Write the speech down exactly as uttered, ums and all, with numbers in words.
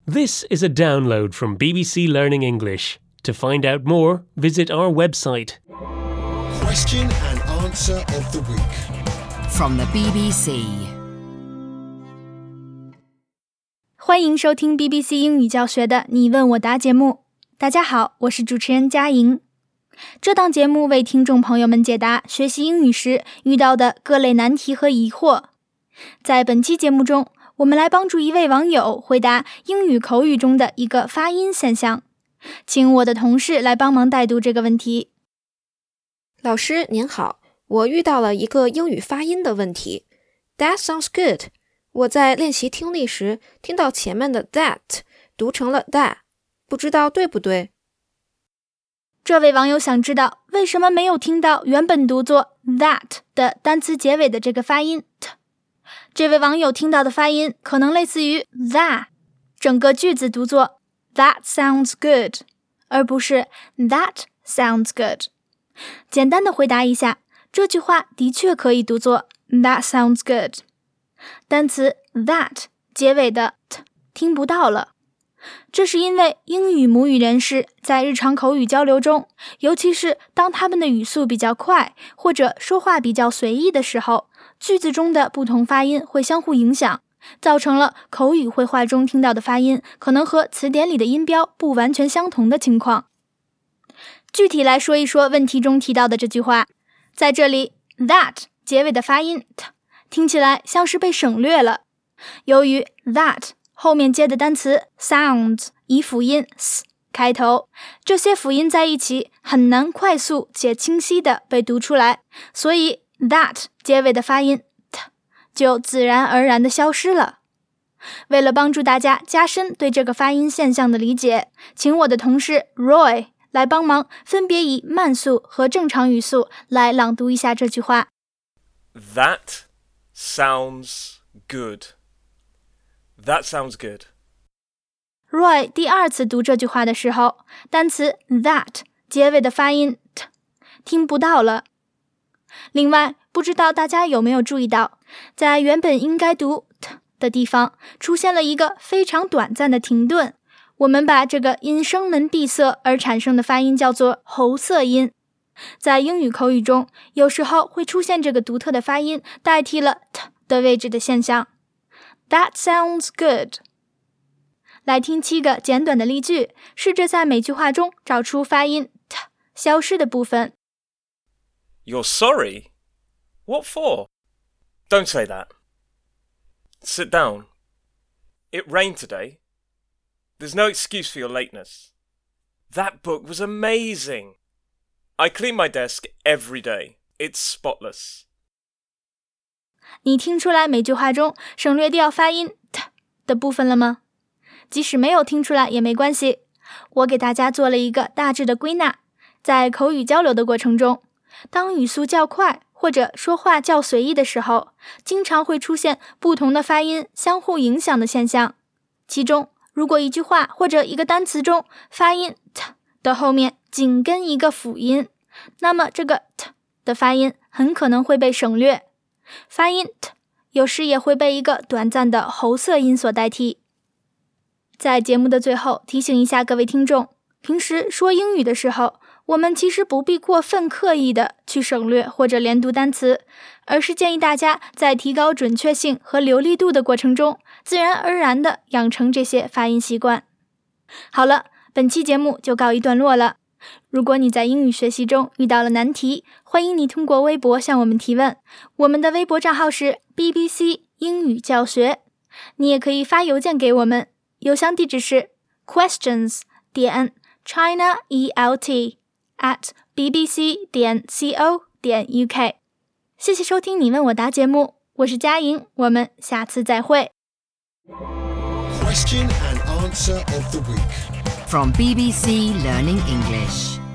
This is a download from B B C Learning English. To find out more, visit our website. Question and answer of the week. From the B B C. 欢迎收听 B B C 英语教学的你问我答节目。大家好，我是主持人佳莹。这档节目为听众朋友们解答学习英语时遇到的各类难题和疑惑。在本期节目中，我们来帮助一位网友回答英语口语中的一个发音现象。请我的同事来帮忙代读这个问题。 老师您好，我遇到了一个英语发音的问题。 That sounds good。 我在练习听力时听到前面的 that 读成了 that， 不知道对不对？ 这位网友想知道为什么没有听到原本读作 that 的单词结尾的这个发音 t。 这位网友听到的发音可能类似于 that， 整个句子读作 That sounds good， 而不是 That sounds good。 简单的回答一下，这句话的确可以读作 That sounds good， 单词 that 结尾的 t 听不到了。这是因为英语母语人士在日常口语交流中，尤其是当他们的语速比较快，或者说话比较随意的时候，句子中的不同发音会相互影响，造成了口语会话中听到的发音可能和词典里的音标不完全相同的情况。具体来说一说问题中提到的这句话，在这里 that 结尾的发音 t 听起来像是被省略了。由于 that 后面接的单词 sounds 以辅音 s 开头，这些辅音在一起很难快速且清晰地被读出来，所以 that 结尾的发音 t 就自然而然地消失了。为了帮助大家加深对这个发音现象的理解，请我的同事 Roy 来帮忙分别以慢速和正常语速来朗读一下这句话。 That sounds good. That sounds good. Roy 第二次读这句话的时候，单词 that 结尾的发音 t 听不到了。另外，不知道大家有没有注意到，在原本应该读 t 的地方出现了一个非常短暂的停顿，我们把这个因声门闭塞而产生的发音叫做喉塞音。在英语口语中，有时候会出现这个独特的发音代替了 t 的位置的现象。That sounds good。 来听七个简短的例句，试着在每句话中找出发音 t 消失的部分。 You're sorry? What for? Don't say that. Sit down. It rained today. There's no excuse for your lateness. That book was amazing. I clean my desk every day. It's spotless. 你听出来每句话中省略掉发音 t 的部分了吗？即使没有听出来也没关系，我给大家做了一个大致的归纳。在口语交流的过程中，当语速较快或者说话较随意的时候，经常会出现不同的发音相互影响的现象。其中，如果一句话或者一个单词中发音 t 的后面紧跟一个辅音，那么这个 t 的发音很可能会被省略。发音 t 有时也会被一个短暂的喉塞音所代替。在节目的最后提醒一下各位听众，平时说英语的时候，我们其实不必过分刻意的去省略或者连读单词，而是建议大家在提高准确性和流利度的过程中，自然而然地养成这些发音习惯。好了，本期节目就告一段落了。如果你在英语学习中遇到了难题，欢迎你通过微博向我们提问，我们的微博账号是 B B C 英语教学。你也可以发邮件给我们，邮箱地址是 questions 点 chinaelt at bbc 点 co 点 uk。 谢谢收听你问我答节目，我是佳莹，我们下次再会。 Question and answer of the week. From B B C Learning English.